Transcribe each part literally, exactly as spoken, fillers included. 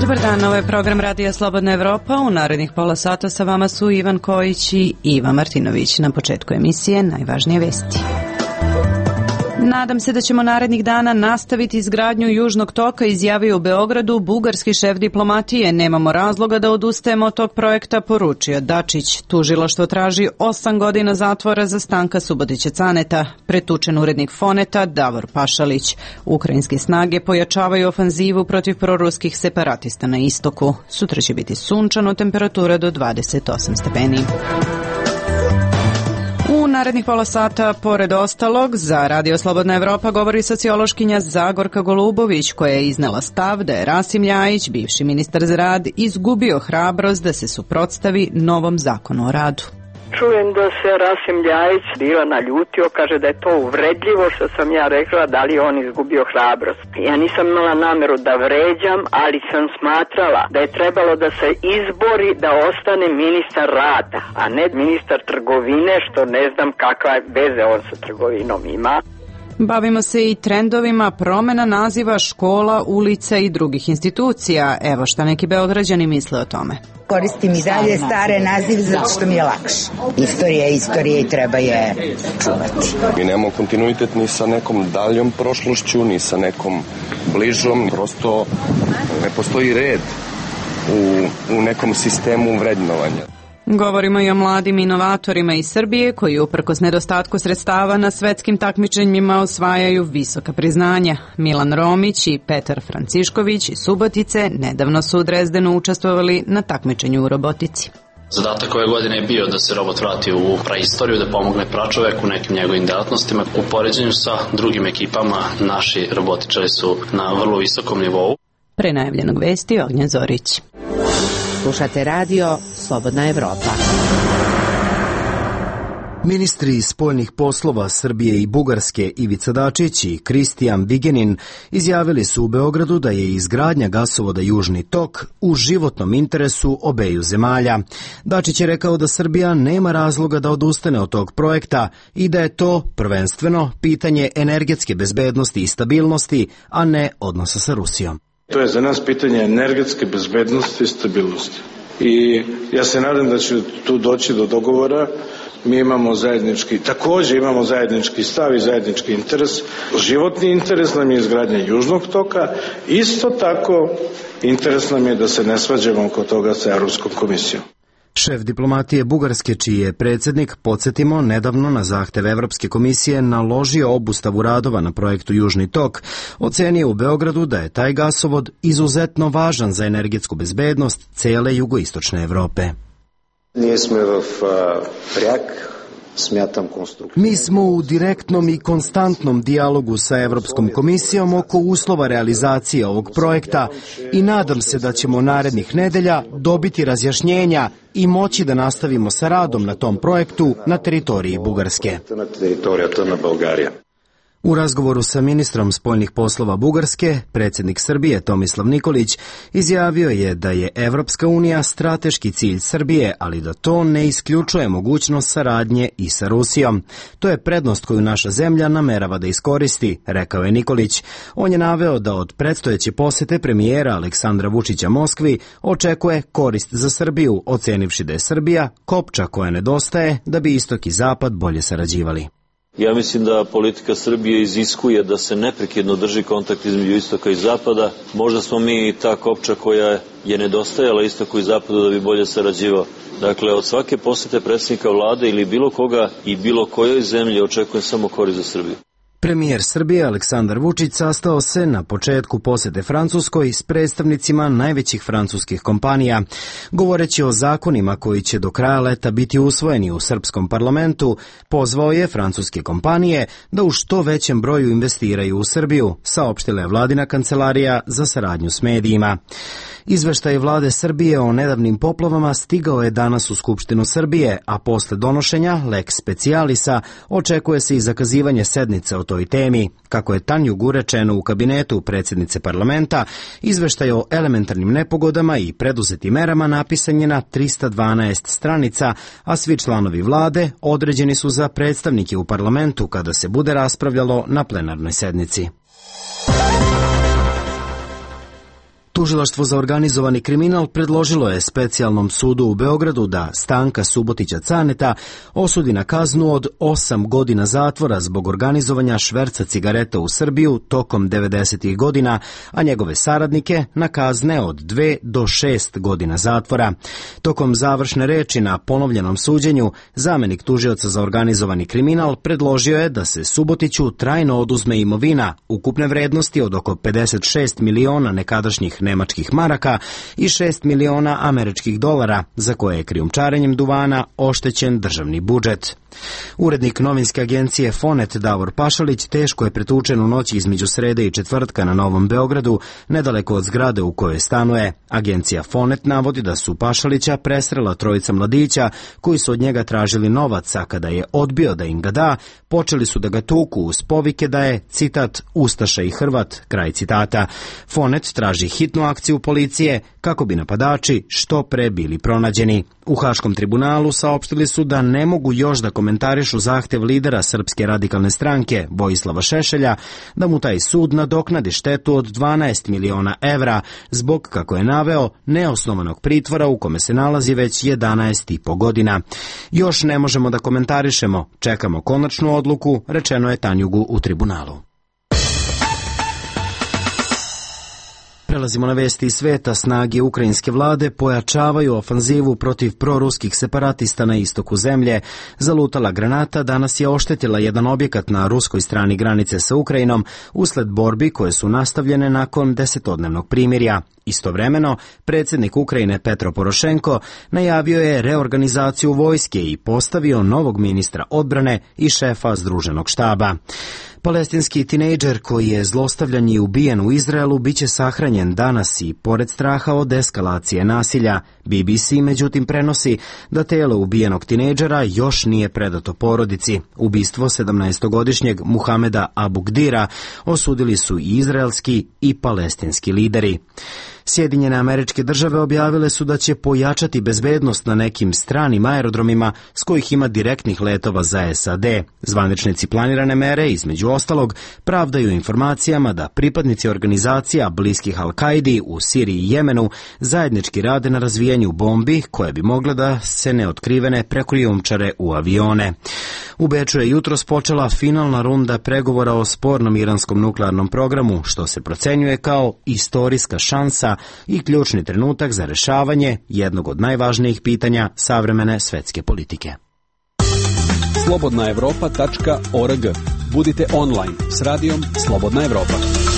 Dobar dan, ovo je program Radija Slobodna Evropa. U narednih pola sata sa vama su Ivan Kojić i Iva Martinović. Na početku emisije najvažnije vesti. Nadam se da ćemo narednih dana nastaviti izgradnju Južnog toka, izjavio u Beogradu bugarski šef diplomatije. Nemamo razloga da odustajemo od tog projekta, poručio Dačić. Tužilaštvo traži osam godina zatvora za Stanka Subotića Caneta. Pretučen urednik Foneta Davor Pašalić. Ukrajinske snage pojačavaju ofanzivu protiv proruskih separatista na istoku. Sutra će biti sunčano, temperatura do dvadeset osam stepeni. U narednih pola sata, pored ostalog, za Radio Slobodna Evropa govori sociološkinja Zagorka Golubović, koja je iznela stav da je Rasim Ljajić, bivši ministar za rad, izgubio hrabrost da se suprotstavi novom zakonu o radu. Čujem da se Rasim Ljajić bila naljutio, kaže da je to uvredljivo što sam ja rekla, da li on izgubio hrabrost. Ja nisam imala nameru da vređam, ali sam smatrala da je trebalo da se izbori da ostane ministar rada, a ne ministar trgovine, što ne znam kakva veze on sa trgovinom ima. Bavimo se i trendovima promena naziva škola, ulica i drugih institucija. Evo šta neki Beograđani misle o tome. Koristim i dalje stare naziv zato što mi je lakše. Istorija je istorija i treba je čuvati. Mi nemamo kontinuitet ni sa nekom daljom prošlošću, ni sa nekom bližom. Prosto ne postoji red u, u nekom sistemu vrednovanja. Govorimo i o mladim inovatorima iz Srbije koji uprkos nedostatku sredstava na svetskim takmičenjima osvajaju visoka priznanja. Milan Romić i Petar Francišković iz Subotice nedavno su u Drezdenu učestvovali na takmičenju u robotici. Zadatak ove godine je bio da se robot vrati u praistoriju, da pomogne pračoveku u nekim njegovim delatnostima. U poređenju sa drugim ekipama naši robotičari su na vrlo visokom nivou. Pre najavljenog vesti Ognjen Zorić. Slušate radio Slobodna Evropa. Ministri spoljnih poslova Srbije i Bugarske Ivica Dačić i Kristijan Vigenin izjavili su u Beogradu da je izgradnja gasovoda Južni tok u životnom interesu obeju zemalja. Dačić je rekao da Srbija nema razloga da odustane od tog projekta i da je to prvenstveno pitanje energetske bezbednosti i stabilnosti, a ne odnosa sa Rusijom. To je za nas pitanje energetske bezbednosti i stabilnosti. I ja se nadam da će tu doći do dogovora. Mi imamo zajednički, također imamo zajednički stav i zajednički interes. Životni interes nam je izgradnja Južnog toka. Isto tako interes nam je da se ne svađamo oko toga sa Europskom komisijom. Šef diplomatije Bugarske, čiji je predsjednik, podsjetimo, nedavno na zahtev Evropske komisije naložio obustavu radova na projektu Južni tok, ocenio u Beogradu da je taj gasovod izuzetno važan za energetsku bezbednost cele jugoistočne Evrope. Mi smo u direktnom i konstantnom dijalogu sa Evropskom komisijom oko uslova realizacije ovog projekta i nadam se da ćemo narednih nedelja dobiti razjašnjenja i moći da nastavimo sa radom na tom projektu na teritoriji Bugarske. U razgovoru sa ministrom spoljnih poslova Bugarske, predsjednik Srbije Tomislav Nikolić izjavio je da je Evropska unija strateški cilj Srbije, ali da to ne isključuje mogućnost saradnje i sa Rusijom. To je prednost koju naša zemlja namerava da iskoristi, rekao je Nikolić. On je naveo da od predstojeće posete premijera Aleksandra Vučića Moskvi očekuje korist za Srbiju, ocenivši da je Srbija kopča koja nedostaje da bi istok i zapad bolje sarađivali. Ja mislim da politika Srbije iziskuje da se neprekidno drži kontakt između istoka i zapada. Možda smo mi ta kopča koja je nedostajala istoku i zapadu da bi bolje sarađivao. Dakle, od svake posete predsjednika vlade ili bilo koga i bilo kojoj zemlji očekujem samo korist za Srbiju. Premijer Srbije Aleksandar Vučić sastao se na početku posete Francuskoj s predstavnicima najvećih francuskih kompanija. Govoreći o zakonima koji će do kraja leta biti usvojeni u srpskom parlamentu, pozvao je francuske kompanije da u što većem broju investiraju u Srbiju, saopštila je vladina kancelarija za saradnju s medijima. Izveštaj vlade Srbije o nedavnim poplavama stigao je danas u Skupštinu Srbije, a posle donošenja lex specialisa očekuje se i zakazivanje sednice o toj temi. Kako je tanjugu rečeno u kabinetu predsjednice parlamenta, izveštaj o elementarnim nepogodama i preduzetim merama napisan je na trista dvanaest stranica, a svi članovi vlade određeni su za predstavnike u parlamentu kada se bude raspravljalo na plenarnoj sednici. Tužilaštvo za organizovani kriminal predložilo je specijalnom sudu u Beogradu da Stanka Subotića Caneta osudi na kaznu od osam godina zatvora zbog organizovanja šverca cigareta u Srbiju tokom devedesetih godina, a njegove saradnike na kazne od dve do šest godina zatvora. Tokom završne reči na ponovljenom suđenju, zamenik tužioca za organizovani kriminal predložio je da se Subotiću trajno oduzme imovina ukupne vrednosti od oko pedeset šest miliona nekadašnjih nemačkih maraka i šest miliona američkih dolara, za koje je krijumčarenjem duvana oštećen državni budžet. Urednik novinske agencije Fonet Davor Pašalić teško je pretučen u noći između srede i četvrtka na Novom Beogradu, nedaleko od zgrade u kojoj stanuje. Agencija Fonet navodi da su Pašalića presrela trojica mladića koji su od njega tražili novac, a kada je odbio da im ga da, počeli su da ga tuku uz povike da je, citat, Ustaša i Hrvat, kraj citata. Fonet traži hitnu akciju policije kako bi napadači što pre bili pronađeni. U Haškom tribunalu saopštili su da ne mogu još da komentarišu zahtev lidera Srpske radikalne stranke Vojislava Šešelja da mu taj sud nadoknadi štetu od dvanaest miliona evra zbog, kako je naveo, neosnovanog pritvora u kome se nalazi već jedanaest i po godina. Još ne možemo da komentarišemo, čekamo konačnu odluku, rečeno je Tanjugu u tribunalu. Prelazimo na vesti iz sveta. Snage ukrajinske vlade pojačavaju ofanzivu protiv proruskih separatista na istoku zemlje. Zalutala granata danas je oštetila jedan objekat na ruskoj strani granice sa Ukrajinom usled borbi koje su nastavljene nakon desetodnevnog primirja. Istovremeno, predsjednik Ukrajine Petro Porošenko najavio je reorganizaciju vojske i postavio novog ministra odbrane i šefa združenog štaba. Palestinski tinejdžer koji je zlostavljan i ubijen u Izraelu biće sahranjen danas i pored straha od eskalacije nasilja. B B C međutim prenosi da telo ubijenog tinejdžera još nije predato porodici. Ubistvo sedamnaestogodišnjeg Muhameda Abu Gdira osudili su i izraelski i palestinski lideri. Sjedinjene Američke Države objavile su da će pojačati bezbednost na nekim stranim aerodromima s kojih ima direktnih letova za S A D. Zvaničnici planirane mere, između ostalog, pravdaju informacijama da pripadnici organizacija bliskih Al-Kaidi u Siriji i Jemenu zajednički rade na razvijanju bombi koje bi mogle da se neotkrivene prekrijumčare u avione. U Beču je jutros počela finalna runda pregovora o spornom iranskom nuklearnom programu, što se procenjuje kao istorijska šansa i ključni trenutak za rešavanje jednog od najvažnijih pitanja savremene svetske politike. slobodna evropa tačka org. Budite online s radijom Slobodna Evropa.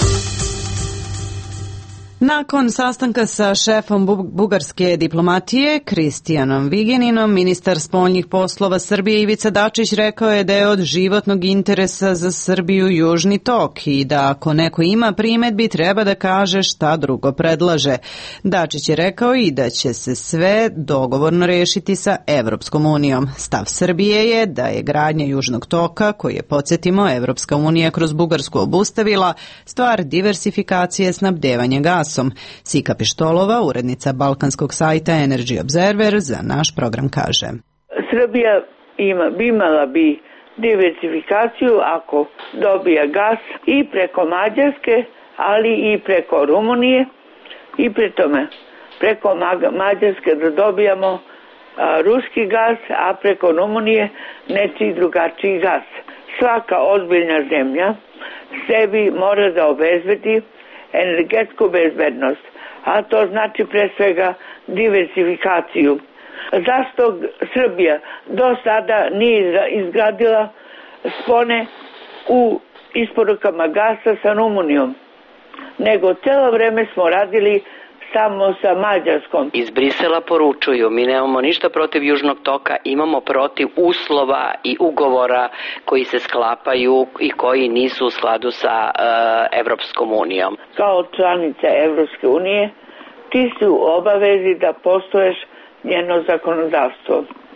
Nakon sastanka sa šefom bugarske diplomatije Kristijanom Vigeninom, ministar spoljnih poslova Srbije Ivica Dačić rekao je da je od životnog interesa za Srbiju Južni tok i da ako neko ima primedbi treba da kaže šta drugo predlaže. Dačić je rekao i da će se sve dogovorno rešiti sa Evropskom unijom. Stav Srbije je da je gradnja Južnog toka, koji je, podsjetimo, Evropska unija kroz Bugarsku obustavila, stvar diversifikacije snabdevanja gasa. Sika Pištolova, urednica balkanskog sajta Energy Observer, za naš program kaže. Srbija ima, imala bi diversifikaciju ako dobija gas i preko Mađarske, ali i preko Rumunije i pri tome preko Mađarske da dobijamo a, ruski gas, a preko Rumunije nečiji drugačiji gas. Svaka ozbiljna zemlja sebi mora da obezbedi energetsku bezbednost, a to znači pre svega diversifikaciju. Zašto Srbija do sada nije izgradila spone u isporukama gasa sa Rumunijom, nego celo vreme smo radili samo sa Mađarskom. Iz Brisela poručuju, mi nemamo ništa protiv Južnog toka, imamo protiv uslova i ugovora koji se sklapaju i koji nisu u skladu sa uh, Evropskom unijom. Kao članica Evropske unije, ti si u obavezi da poštuješ njeno zakonodavstvo.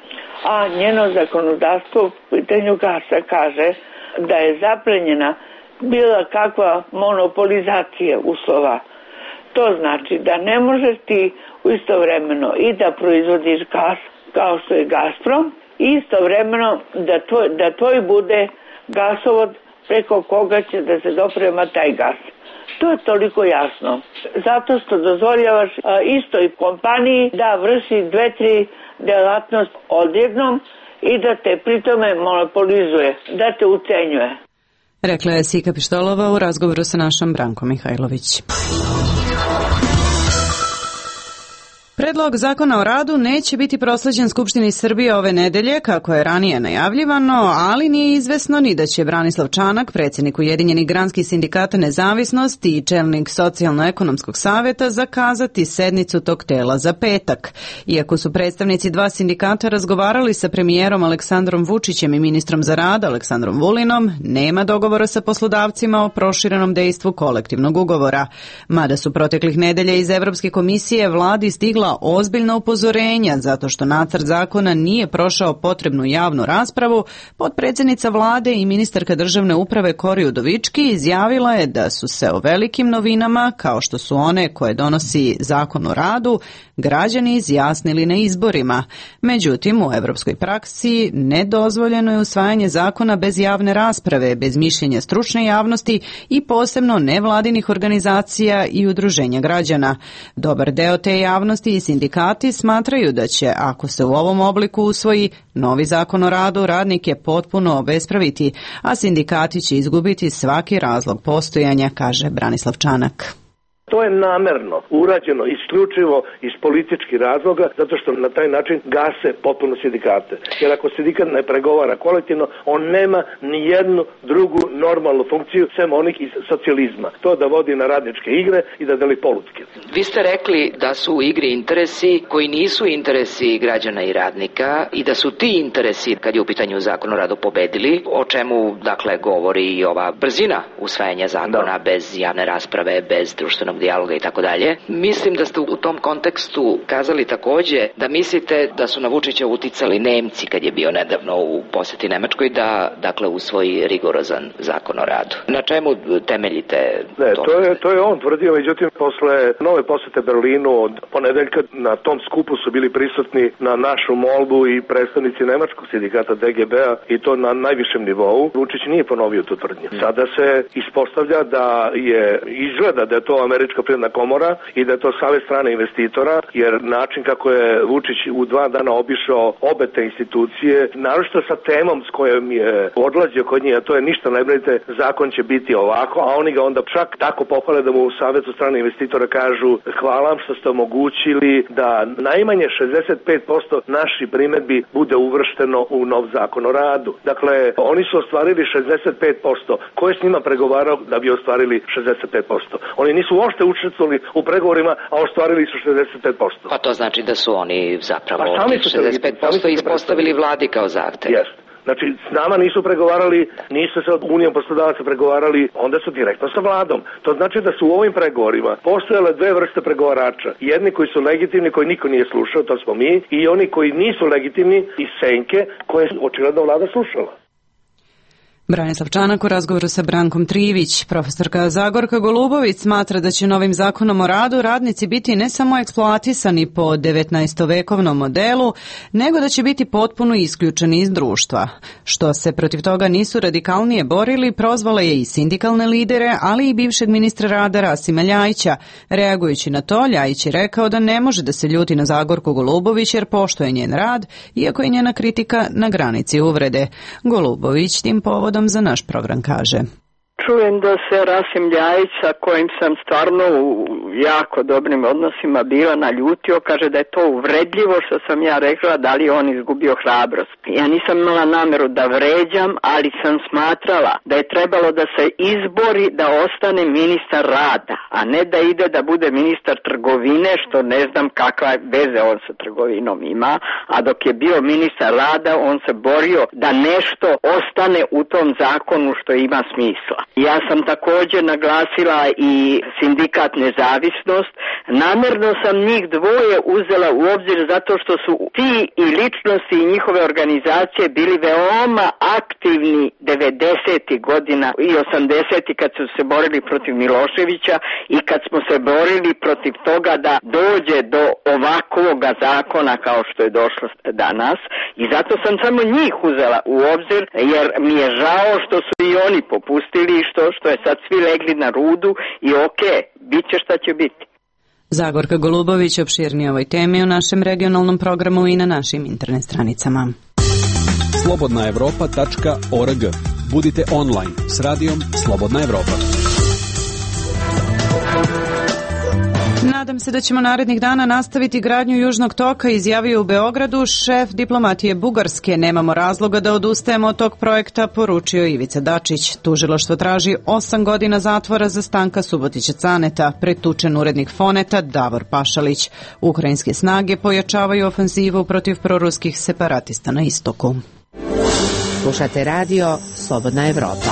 A njeno zakonodavstvo u pitanju gasa kaže da je zaplenjena bila kakva monopolizacija uslova. To znači da ne možeš ti istovremeno i da proizvodiš gas kao što je Gazprom i istovremeno da tvoj, da tvoj bude gasovod preko koga će da se doprema taj gas. Što je toliko jasno? Zato što dozvoljavaš istoj kompaniji da vrši dve, tri delatnost odjednom i da te pritome monopolizuje, da te ucenjuje. Rekla je Sika Pištolova u razgovoru sa našom Brankom Mihajlović. Predlog zakona o radu neće biti prosleđen Skupštini Srbije ove nedelje, kako je ranije najavljivano, ali nije izvesno ni da će Branislav Čanak, predsjednik Ujedinjenih granskih sindikata Nezavisnosti i čelnik Socijalno-ekonomskog savjeta, zakazati sednicu tog tela za petak. Iako su predstavnici dva sindikata razgovarali sa premijerom Aleksandrom Vučićem i ministrom za rad Aleksandrom Vulinom, nema dogovora sa poslodavcima o proširenom dejstvu kolektivnog ugovora. Mada su proteklih nedelja iz Evropske komisije vladi stigla ozbiljna upozorenja zato što nacrt zakona nije prošao potrebnu javnu raspravu, potpredsjednica vlade i ministarka državne uprave Kori Udovički izjavila je da su se o velikim novinama, kao što su one koje donosi zakon o radu, građani izjasnili na izborima. Međutim, u evropskoj praksi nedozvoljeno je usvajanje zakona bez javne rasprave, bez mišljenja stručne javnosti i posebno nevladinih organizacija i udruženja građana. Dobar deo te javnosti i sindikati smatraju da će, ako se u ovom obliku usvoji, novi zakon o radu radnike potpuno obespraviti, a sindikati će izgubiti svaki razlog postojanja, kaže Branislav Čanak. To je namerno urađeno isključivo iz političkih razloga, zato što na taj način gase potpuno sindikate. Jer ako sindikat ne pregovara kolektivno, on nema ni jednu drugu normalnu funkciju sem onih iz socijalizma. To da vodi na radničke igre i da deli polutke. Vi ste rekli da su u igri interesi koji nisu interesi građana i radnika i da su ti interesi, kad je u pitanju zakon o radu, pobedili, o čemu dakle govori i ova brzina usvajanja zakona da. Bez javne rasprave, bez društvenog dijaloga i tako dalje. Mislim da ste u tom kontekstu kazali takođe da mislite da su na Vučića uticali Nemci kad je bio nedavno u poseti Nemačkoj da dakle usvoji rigorozan zakon o radu. Na čemu temeljite ne, to? To je, to je on tvrdio, međutim posle nove posete Berlinu od ponedeljka na tom skupu su bili prisutni na našu molbu i predstavnici Nemačkog sindikata D G B-a i to na najvišem nivou. Vučić nije ponovio tu tvrdnju. Sada se ispostavlja da je izgleda da je to američka privredna komora i da je to savez strane investitora, jer način kako je Vučić u dva dana obišao obe te institucije, naročito sa temom s kojom je odlazio kod njih, a to je ništa ne brinite, zakon će biti ovako, a oni ga onda čak tako pohvale da mu u savezu strane investitora kažu hvala vam što ste omogućili da najmanje šezdeset pet posto naših primedbi bude uvršteno u nov zakon o radu. Dakle, oni su ostvarili šezdeset pet posto. Ko je s njima pregovarao da bi ostvarili šezdeset pet posto? Oni nisu uopšte učestvovali u pregovorima, a ostvarili su šezdeset pet posto. Pa to znači da su oni zapravo pa šezdeset pet posto ispostavili vladi kao zahtev. Jeste. Znači, s nama nisu pregovarali, nisu sa Unijom poslodavaca pregovarali, onda su direktno sa vladom. To znači da su u ovim pregovorima postojale dve vrste pregovarača. Jedni koji su legitimni, koji niko nije slušao, to smo mi, i oni koji nisu legitimni iz senke, koje očigledno vlada slušala. Branislav Čanak u razgovoru sa Brankom Trivić. Profesorka Zagorka Golubović smatra da će novim zakonom o radu radnici biti ne samo eksploatisani po devetnaestovekovnom modelu, nego da će biti potpuno isključeni iz društva. Što se protiv toga nisu radikalnije borili, prozvala je i sindikalne lidere, ali i bivšeg ministra rada Rasima Ljajića. Reagujući na to, Ljajić je rekao da ne može da se ljuti na Zagorku Golubović jer poštuje njen rad, iako je njena kritika na granici uvrede. Golubović tim povodom za naš program kaže. Čujem da se Rasim Ljajić, sa kojim sam stvarno u jako dobrim odnosima bila, naljutio, kaže da je to uvredljivo što sam ja rekla da li on izgubio hrabrost. Ja nisam imala nameru da vređam, ali sam smatrala da je trebalo da se izbori da ostane ministar rada, a ne da ide da bude ministar trgovine, što ne znam kakva veze on sa trgovinom ima, a dok je bio ministar rada on se borio da nešto ostane u tom zakonu što ima smisla. Ja sam također naglasila i sindikat Nezavisnost. Namerno sam njih dvoje uzela u obzir zato što su ti i ličnosti i njihove organizacije bili veoma aktivni devedesetih godina i osamdesetih kad su se borili protiv Miloševića i kad smo se borili protiv toga da dođe do ovako ovakvoga zakona kao što je došlo danas i zato sam samo njih uzela u obzir jer mi je žao što su i oni popustili i što, što je sad svi legli na rudu i ok, bit će šta će biti. Zagorka Golubović opširnije ovoj temi u našem regionalnom programu i na našim internet stranicama. slobodna evropa tačka org. Budite online s radijom Slobodna Evropa. Nadam se da ćemo narednih dana nastaviti gradnju Južnog toka, izjavio u Beogradu šef diplomatije Bugarske. Nemamo razloga da odustajemo od tog projekta, poručio Ivica Dačić. Tužilaštvo traži osam godina zatvora za Stanka Subotića Caneta, pretučen urednik Foneta Davor Pašalić. Ukrajinske snage pojačavaju ofenzivu protiv proruskih separatista na istoku. Slušate radio Slobodna Evropa.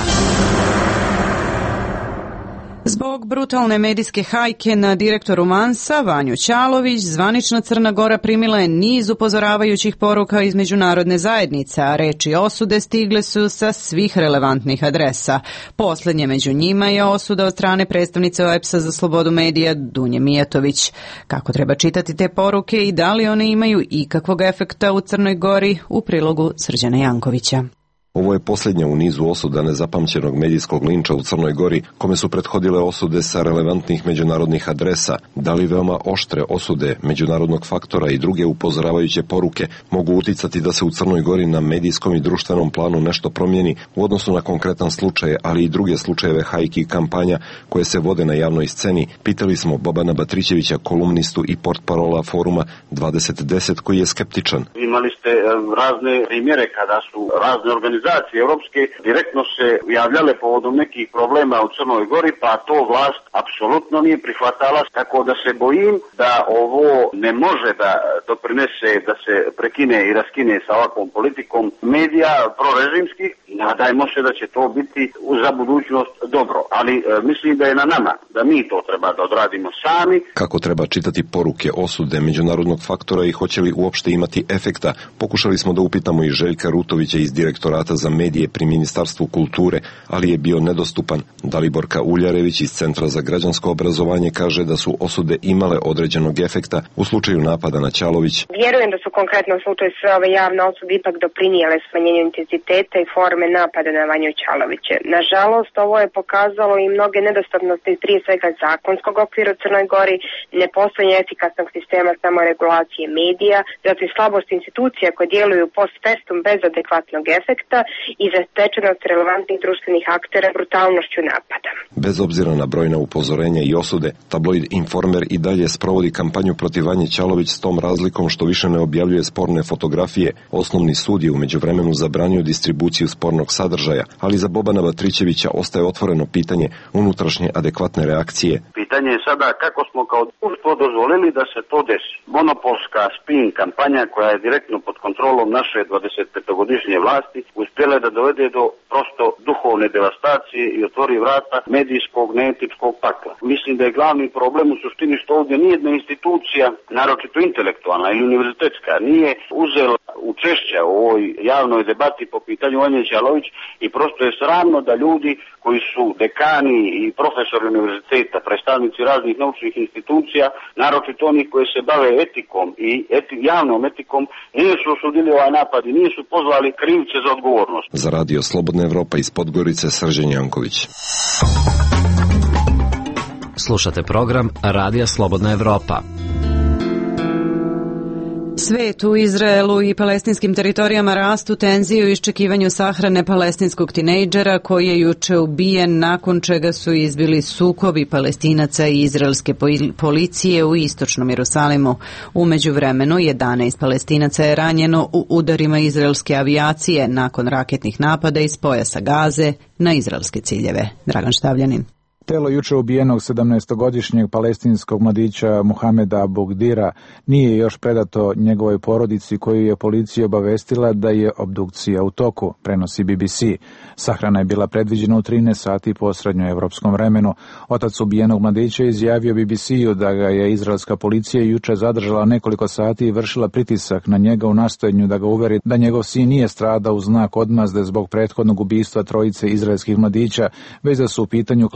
Zbog brutalne medijske hajke na direktoru Mansa, Vanju Ćalović, zvanična Crna Gora primila je niz upozoravajućih poruka iz međunarodne zajednice, a reči osude stigle su sa svih relevantnih adresa. Poslednje među njima je osuda od strane predstavnice O E P S-a za slobodu medija Dunje Mijatović. Kako treba čitati te poruke i da li one imaju ikakvog efekta u Crnoj Gori, u prilogu Srđana Jankovića. Ovo je posljednja u nizu osuda nezapamćenog medijskog linča u Crnoj Gori, kome su prethodile osude sa relevantnih međunarodnih adresa. Da li veoma oštre osude međunarodnog faktora i druge upozoravajuće poruke mogu uticati da se u Crnoj Gori na medijskom i društvenom planu nešto promijeni u odnosu na konkretan slučaj, ali i druge slučajeve hajki i kampanja koje se vode na javnoj sceni, pitali smo Bobana Batrićevića, kolumnistu i portparola foruma dvadeset deset, koji je skeptičan. Imali ste razne primjere kada su razne organizacije europske direktno se javljale povodom nekih problema u Crnoj Gori, pa to vlast apsolutno nije prihvatala, tako da se bojim da ovo ne može da doprinese da se prekine i raskine sa ovakvom politikom medija prorežimskih. Nadajmo se da će to biti za budućnost dobro, ali e, mislim da je na nama da mi to treba da odradimo sami. Kako treba čitati poruke osude međunarodnog faktora i hoće li uopšte imati efekta, pokušali smo da upitamo i Željka Rutovića iz Direktorata za medije pri Ministarstvu kulture, ali je bio nedostupan. Daliborka Uljarević iz Centra za građansko obrazovanje kaže da su osude imale određenog efekta u slučaju napada na Ćalović. Vjerujem da su konkretno u slučaju sve ove javne osude ipak doprinijele smanjenju intenziteta i forme napada na Vanju Ćalovića. Nažalost, ovo je pokazalo i mnoge nedostatnosti prije svega zakonskog okvira u Crnoj Gori, nepostojanje efikasnog sistema samoregulacije medija, zatim slabost institucija koje djeluju post festum bez adekvatnog efekta i zatečenost relevantnih društvenih aktera brutalnošću napada. Bez obzira na brojna upozorenja i osude, tabloid Informer i dalje sprovodi kampanju protiv Vanje Ćalović s tom razlikom što više ne objavljuje sporne fotografije. Osnovni sud je u međuvremenu zabranio distribuciju spornog sadržaja, ali za Bobana Batrićevića ostaje otvoreno pitanje unutrašnje adekvatne reakcije. Pitanje je sada kako smo kao društvo dozvolili da se to desi. Monopolska spin kampanja koja je direktno pod kontrolom naše dvadesetpetogodišnje vlasti uspjela je da dovede do prosto duhovne devastacije i otvori vrata medijskog, neetičkog pakla. Mislim da je glavni problem u suštini što ovdje nijedna institucija, naročito intelektualna ili univerzitetska, nije uzela učešća u ovoj javnoj debati po pitanju Vanje Ćalović i prosto je sramno da ljudi koji su dekani i profesori univerziteta, predstavnici raznih naučnih institucija, naročito onih koji se bave etikom i eti, javnom etikom, nisu osudili ovaj napad i nisu pozvali krivce za odgovornost. Za radio Slobodna Evropa iz Podgorice, Srđan Janković. Slušate program Radija Slobodna Evropa. Svet u Izraelu i palestinskim teritorijama rastu tenzije u iščekivanju sahrane palestinskog tinejdžera koji je juče ubijen, nakon čega su izbili sukobi Palestinaca i izraelske policije u istočnom Jerusalimu. U međuvremenu jedanaest Palestinaca je ranjeno u udarima izraelske avijacije nakon raketnih napada iz pojasa Gaze na izraelske ciljeve. Dragan Štavljanin. Telo juče ubijenog sedamnaestogodišnjeg palestinskog mladića Muhameda Bugdira nije još predato njegovoj porodici, koju je policija obavestila da je obdukcija u toku, prenosi B B C. Sahrana je bila predviđena u trinaest sati po srednjoevropskom vremenu. Otac ubijenog mladića izjavio B B C-u da ga je izraelska policija juče zadržala nekoliko sati i vršila pritisak na njega u nastojanju da ga uveri da njegov sin nije stradao u znak odmazde zbog prethodnog ubistva trojice izraelskih mladića, već da su u pitanju klasični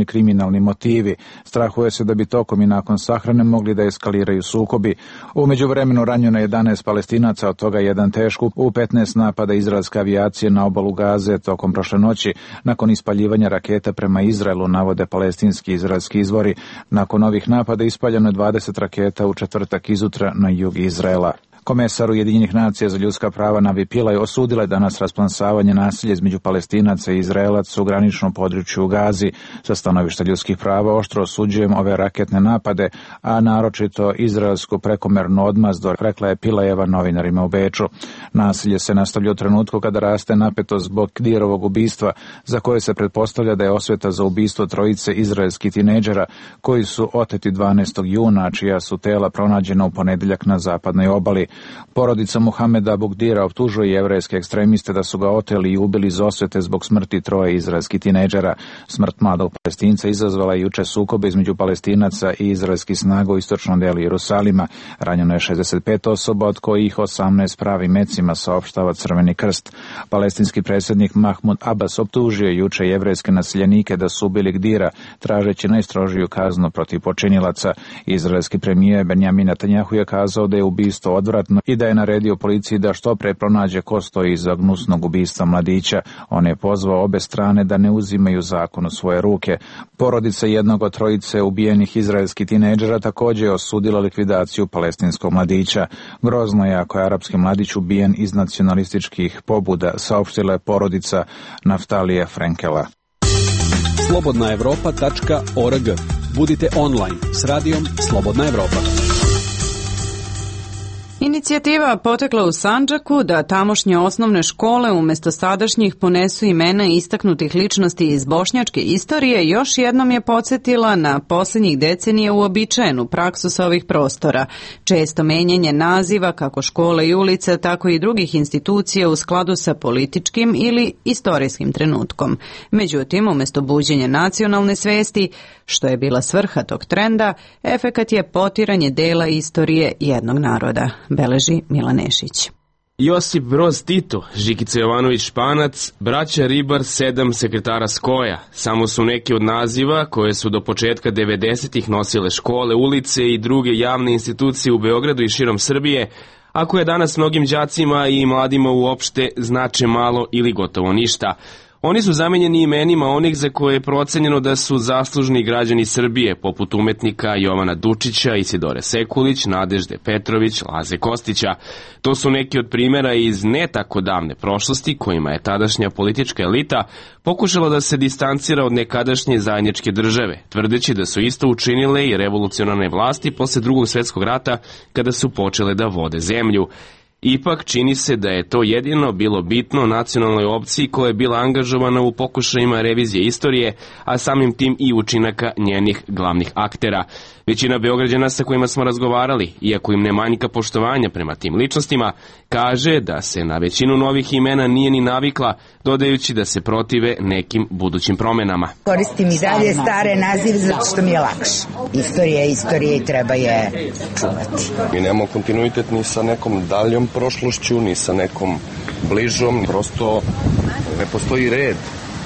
posebni kriminalni motivi. Strahuje se da bi tokom i nakon sahrane mogli da eskaliraju sukobi. U međuvremenu ranjeno je jedanaest Palestinaca, od toga jedan teško u petnaest napada izraelske avijacije na obalu Gaze tokom prošle noći, nakon ispaljivanja raketa prema Izraelu, navode palestinski i izraelski izvori. Nakon ovih napada ispaljeno je dvadeset raketa u četvrtak izutra na jug Izraela. Komesar Ujedinjenih nacija za ljudska prava Navi Pillay osudila je danas rasplamsavanje nasilja između Palestinaca i Izraelaca u graničnom području u Gazi. Sa stanovišta ljudskih prava oštro osuđujem ove raketne napade, a naročito izraelsku prekomernu odmazdu, rekla je Pillayeva novinarima u Beču. Nasilje se nastavlja u trenutku kada raste napetost zbog Kdirovog ubistva, za koje se pretpostavlja da je osveta za ubistvo trojice izraelskih tinejdžera koji su oteti dvanaestog juna, čija su tela pronađena u ponedeljak na zapadnoj obali. Porodica Muhameda Bugdira optužuje jevrejske ekstremiste da su ga oteli i ubili iz osvete zbog smrti troje izraelskih tinejdžera. Smrt mladog Palestinca izazvala je juče sukobe između Palestinaca i izraelskih snaga u istočnom delu Jerusalima. Ranjeno je šezdeset pet osoba, od kojih osamnaest pravim mecima, saopštava Crveni krst. Palestinski predsjednik Mahmud Abbas optužio juče jevrejske naseljenike da su ubili Gdira, tražeći najstrožiju kaznu protiv počinilaca. Izraelski premijer Benjamin Netanjahu je kazao da je ubistvo odvratno i da je naredio policiji da što pre pronađe ko stoji iza gnusnog ubistva mladića. On je pozvao obe strane da ne uzimaju zakon u svoje ruke. Porodica jednog od trojice ubijenih izraelskih tinejdžera također je osudila likvidaciju palestinskog mladića. Grozno je ako je arapski mladić ubijen iz nacionalističkih pobuda, saopštila je porodica Naftalija Frenkela. slobodna evropa tačka org. Budite online s radijom Slobodna Evropa. Inicijativa potekla u Sandžaku da tamošnje osnovne škole umjesto sadašnjih ponesu imena istaknutih ličnosti iz bošnjačke istorije još jednom je podsjetila na posljednjih decenija uobičajenu praksu sa ovih prostora. Često menjanje naziva kako škole i ulice, tako i drugih institucija u skladu sa političkim ili istorijskim trenutkom. Međutim, umjesto buđenja nacionalne svesti, što je bila svrha tog trenda, efekat je potiranje dela istorije jednog naroda, beleži Milan Nešić. Josip Broz Tito, Žikica Jovanović Španac, braća Ribar, sedam sekretara Skoja. Samo su neki od naziva koje su do početka devedesetih nosile škole, ulice i druge javne institucije u Beogradu i širom Srbije, a koje danas mnogim đacima i mladima uopšte znače malo ili gotovo ništa. Oni su zamenjeni imenima onih za koje je procenjeno da su zaslužni građani Srbije, poput umetnika Jovana Dučića, Isidore Sekulić, Nadežde Petrović, Laze Kostića. To su neki od primjera iz ne tako davne prošlosti kojima je tadašnja politička elita pokušala da se distancira od nekadašnje zajedničke države, tvrdeći da su isto učinile i revolucionarne vlasti posle Drugog svjetskog rata kada su počele da vode zemlju. Ipak čini se da je to jedino bilo bitno nacionalnoj opciji koja je bila angažovana u pokušajima revizije istorije, a samim tim i učinaka njenih glavnih aktera. Većina Beograđana sa kojima smo razgovarali, iako im ne manjka poštovanja prema tim ličnostima, kaže da se na većinu novih imena nije ni navikla, dodajući da se protive nekim budućim promenama. Koristim i dalje stare nazive zato što mi je lakše. Istorija je istorija i treba je čuvati. Mi nemamo kontinuitet ni sa nekom daljom prošlošću, ni sa nekom bližom, prosto ne postoji red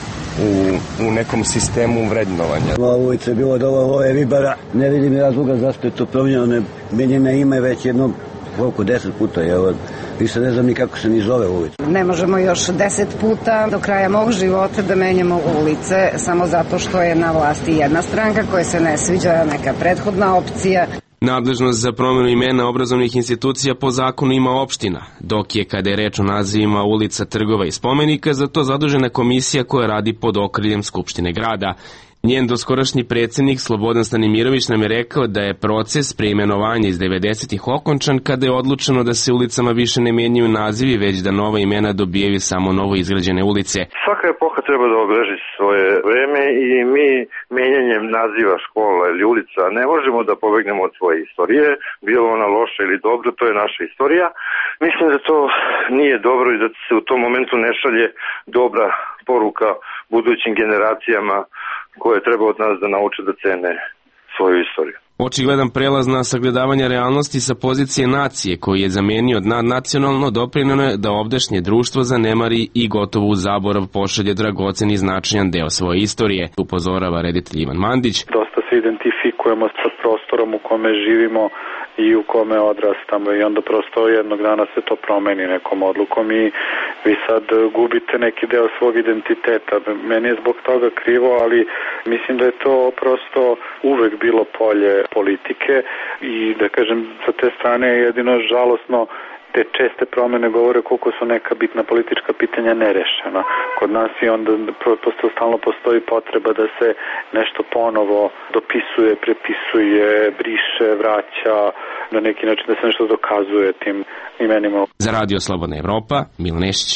u, u nekom sistemu vrednovanja. Ova ulica je bilo dovoljno ove Ribara, ne vidim razloga zašto je to promijenjeno, menjeno ime već jedno, koliko, deset puta je ovo. Više ne znam ni kako se ni zove ulica. Ne možemo još deset puta do kraja mog života da menjamo ulice samo zato što je na vlasti jedna stranka koja se ne sviđa, neka prethodna opcija. Nadležnost za promjenu imena obrazovnih institucija po zakonu ima opština, dok je, kada je reč o nazivima ulica, trgova i spomenika, za to zadužena komisija koja radi pod okriljem Skupštine grada. Njen doskorašnji predsjednik Slobodan Stanimirović nam je rekao da je proces preimenovanja iz devedesetih okončan kada je odlučeno da se ulicama više ne mijenjaju nazivi, već da nova imena dobijaju samo novo izgrađene ulice. Svaka epoha treba da obeleži svoje vreme i mi menjanjem naziva škola ili ulica ne možemo da pobegnemo od svoje istorije, bilo ona loša ili dobra, to je naša istorija. Mislim da to nije dobro i da se u tom momentu ne šalje dobra poruka budućim generacijama koje treba od nas da nauče da cene svoju istoriju. Očigledan prelaz na sagledavanje realnosti sa pozicije nacije, koji je zamenio nadnacionalno, doprinjeno je da ovdašnje društvo zanemari i gotovo u zaborav pošalje dragocen i značajan deo svoje istorije, upozorava reditelj Ivan Mandić. Dosta se identifikujemo sa prostorom u kome živimo i u kome odrastamo i onda prosto jednog dana se to promeni nekom odlukom i vi sad gubite neki deo svog identiteta. Meni je zbog toga krivo, ali mislim da je to prosto uvek bilo polje politike i da kažem sa te strane je jedino žalosno te česte promene govore koliko su neka bitna politička pitanja nerešena kod nas i onda prosto stalno postoji potreba da se nešto ponovo dopisuje, prepisuje, briše, vraća, na neki način da se nešto dokazuje tim imenima. Za Radio Slobodna Evropa, Milan Nešić.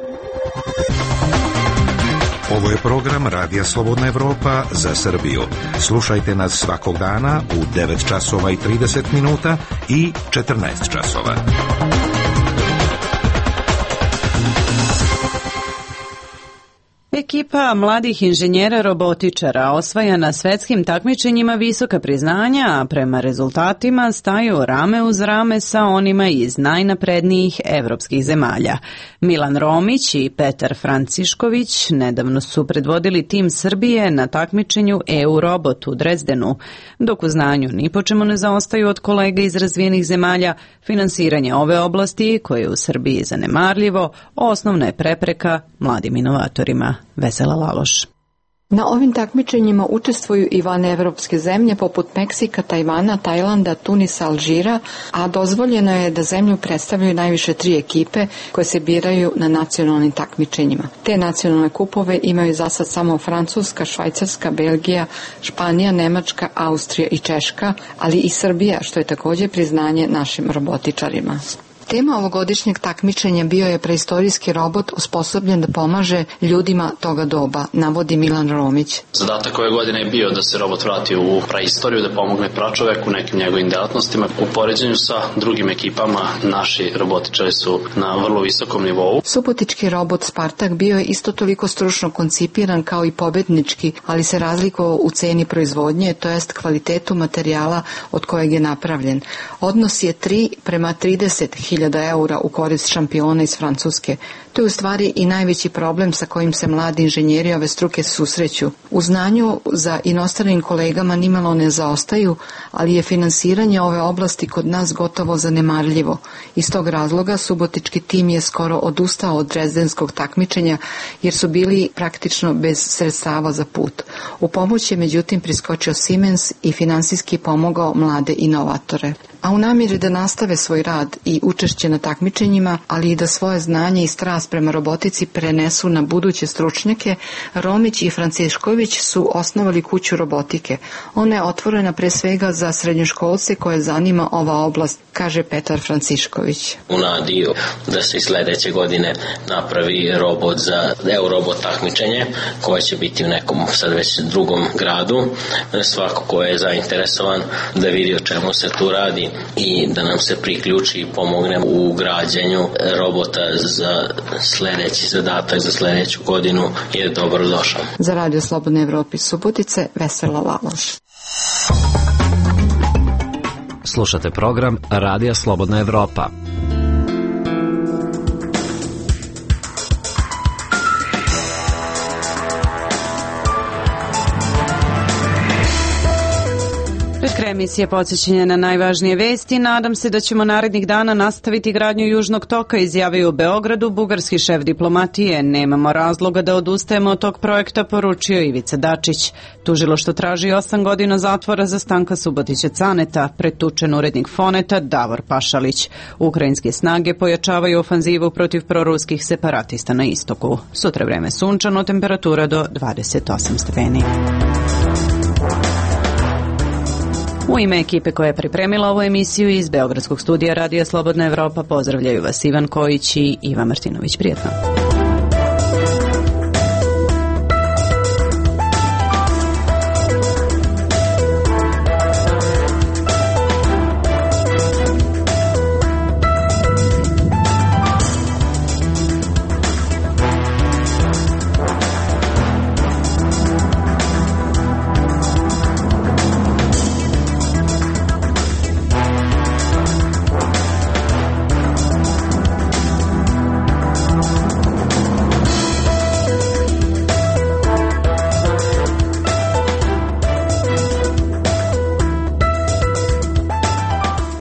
Ovo je program Radija Slobodna Evropa za Srbiju. Slušajte nas svakog dana u devet časova i trideset minuta i četrnaest časova. Ekipa mladih inženjera robotičara osvaja na svetskim takmičenjima visoka priznanja, a prema rezultatima staju rame uz rame sa onima iz najnaprednijih evropskih zemalja. Milan Romić i Petar Francišković nedavno su predvodili tim Srbije na takmičenju E U Robot u Drezdenu, dok u znanju ni po čemu ne zaostaju od kolega iz razvijenih zemalja. Finansiranje ove oblasti, koje je u Srbiji zanemarljivo, osnovna je prepreka mladim inovatorima. Vesela Laloš. Na ovim takmičenjima učestvuju i vanevropske zemlje poput Meksika, Tajvana, Tajlanda, Tunisa, Alžira, a dozvoljeno je da zemlju predstavljaju najviše tri ekipe koje se biraju na nacionalnim takmičenjima. Te nacionalne kupove imaju za sad samo Francuska, Švajcarska, Belgija, Španija, Nemačka, Austrija i Češka, ali i Srbija, što je također priznanje našim robotičarima. Tema ovogodišnjeg takmičenja bio je preistorijski robot osposobljen da pomaže ljudima toga doba, navodi Milan Romić. Zadatak ove godine je bio da se robot vrati u praistoriju, da pomogne pračoveku u nekim njegovim delatnostima. U poređenju sa drugim ekipama naši robotičari su na vrlo visokom nivou. Subotički robot Spartak bio je isto toliko stručno koncipiran kao i pobednički, ali se razlikovao u ceni proizvodnje, to jest kvalitetu materijala od kojeg je napravljen. Odnos je tri prema trideset hiljada eura u korist šampiona iz Francuske. To je u stvari i najveći problem sa kojim se mladi inženjeri ove struke susreću. U znanju za inostranim kolegama nimalo ne zaostaju, ali je finansiranje ove oblasti kod nas gotovo zanemarljivo. Iz tog razloga subotički tim je skoro odustao od drezdenskog takmičenja jer su bili praktično bez sredstava za put. U pomoć je međutim priskočio Siemens i finansijski pomogao mlade inovatore. A u namjeri da nastave svoj rad i učešće na takmičenjima, ali i da svoje znanje i strast prema robotici prenesu na buduće stručnjake, Romić i Francišković su osnovali kuću robotike. Ona je otvorena pre svega za srednjoškolce koje zanima ova oblast, kaže Petar Francišković. U nadi da se i sledeće godine napravi robot za Eurobot takmičenje, koje će biti u nekom sad već drugom gradu. Svako ko je zainteresovan da vidi o čemu se tu radi i da nam se priključi i pomogne u građenju robota za sledeći zadatak, za sledeću godinu, je dobro došao. Za Radio Slobodne Evrope iz Subotice, Vesela Laloš. Slušate program Radija Slobodna Evropa. Pred kraj emisije podsjećanja na najvažnije vesti. Nadam se da ćemo narednih dana nastaviti gradnju Južnog toka, izjavio u Beogradu bugarski šef diplomatije. Nemamo razloga da odustajemo od tog projekta, poručio Ivica Dačić. Tužilaštvo traži osam godina zatvora za Stanka Subotića Caneta, pretučen urednik Foneta Davor Pašalić. Ukrajinske snage pojačavaju ofanzivu protiv proruskih separatista na istoku. Sutra vreme sunčano, temperatura do dvadeset osam stepeni. U ime ekipe koja je pripremila ovu emisiju iz Beogradskog studija Radija Slobodna Evropa pozdravljaju vas Ivan Kojić i Iva Martinović. Prijetno.